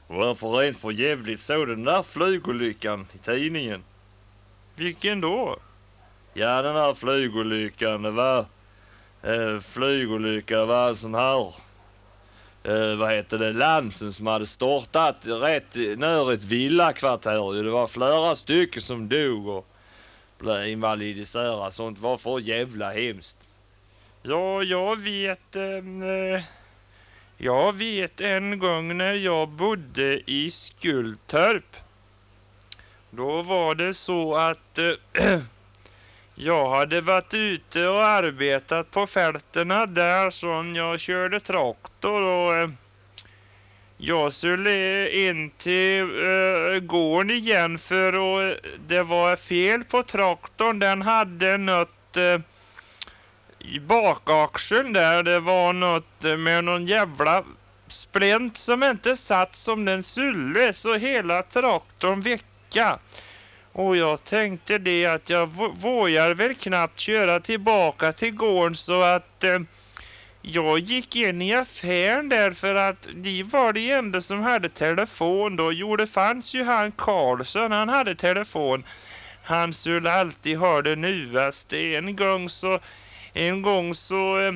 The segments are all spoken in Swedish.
Varför rent för jävligt såg den där flygolyckan i tidningen? Vilken då? Ja, den här flygolyckan, det var en sån här Lansen som hade startat rätt nära ett villakvarter. Det var flera stycken som dog och blev invalidiserade. Sånt var för jävla hemskt. Ja, jag vet en gång när jag bodde i Skultorp. Då var det så att jag hade varit ute och arbetat på fälterna där som jag körde traktor och jag skulle in till gården igen för det var fel på traktorn. Den hade något i bakaxeln där. Det var något med någon jävla splint som inte satt som den skulle, så hela traktorn vecka. Och jag tänkte det att jag vågar väl knappt köra tillbaka till gården, så att jag gick in i affären där för att de var det enda som hade telefon då. Jo, det fanns ju han Karlsson, han hade telefon. Han skulle alltid ha det nuaste. En gång så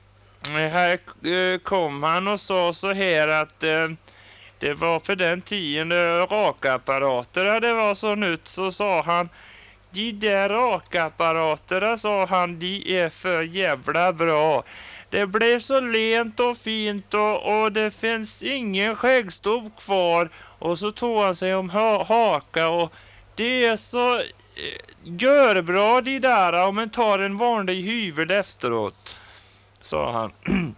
här kom han och sa så här att det var på den tiden rakapparaterna det var så nytt, så sa han: de där rakapparaterna, sa han, de är för jävla bra. Det blev så lent och fint och det finns ingen skäggstubb kvar. Och så tog han sig om haka och det är så görbra de där om man tar en vanlig hyvel efteråt, sa han.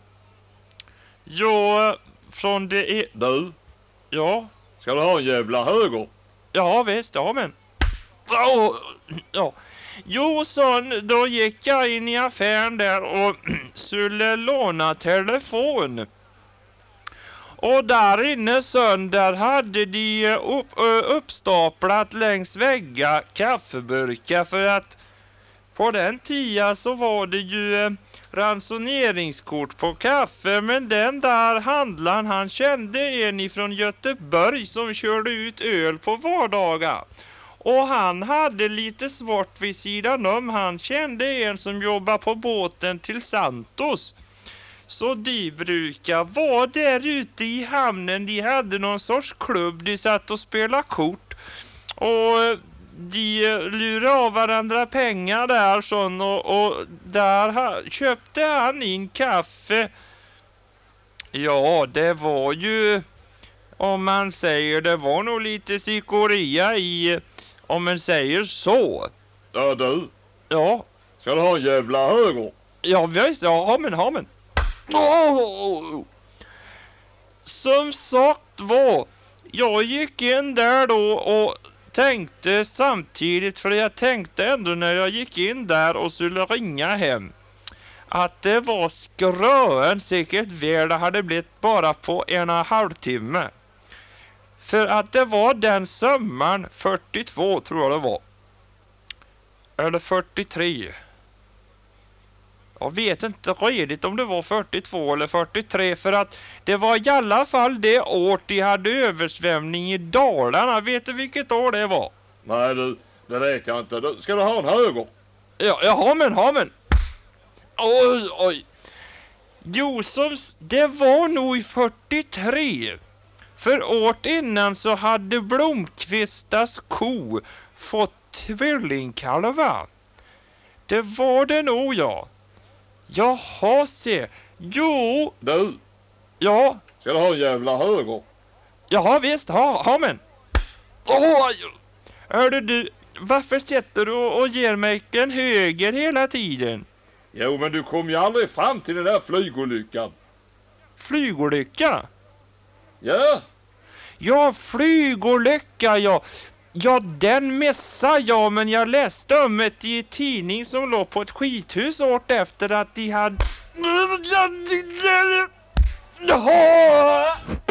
Ja, från det är... Du, Ja? ska du ha en jävla höger? Ja, visst, ja men. Ja. Jo, son, då gick jag in i affären där och skulle låna telefon. Och där inne, son, där hade de uppstaplat längs väggar kaffeburkar, för att på den tiden så var det ju ransoneringskort på kaffe, men den där handlaren, han kände en ifrån Göteborg som körde ut öl på vardagar. Och han hade lite svårt vid sidan om. Han kände en som jobbar på båten till Santos. Så de brukar vara där ute i hamnen. De hade någon sorts klubb. De satt och spelade kort. Och de lurade av varandra pengar där sån. Och där köpte han in kaffe. Ja, det var ju, om man säger, det var nog lite psykoria i, om man säger så. Ja, du. Ja. Ska du ha en jävla höger? Ja, visst. Ja, har men. Som sagt var, jag gick in där då och tänkte samtidigt, för jag tänkte ändå när jag gick in där och skulle ringa hem, att det var skrön säkert väl det hade blivit bara på en halvtimme. För att det var den sommaren 42 tror jag det var. Eller 43. Jag vet inte redigt om det var 42 eller 43, för att det var i alla fall det år de hade översvämning i Dalarna. Vet du vilket år det var? Nej du, det vet jag inte. Ska du ha en höger? Ja, har men. Oj. Jo, det var nog i 43. För året innan så hade Blomqvistas ko fått tvillingkalvar. Det var det nog, ja. Jaha, se. Jo. Du. Ja. Ska du ha en jävla höger? Jaha, visst. Ha men. Hörde du, varför sitter du och ger mig en höger hela tiden? Jo, men du kom ju aldrig fram till den där flygolyckan. Flygolycka? Ja. Ja, flygolycka, ja. Ja, den missade jag, men jag läste om det i en tidning som låg på ett skithus åt efter att de hade...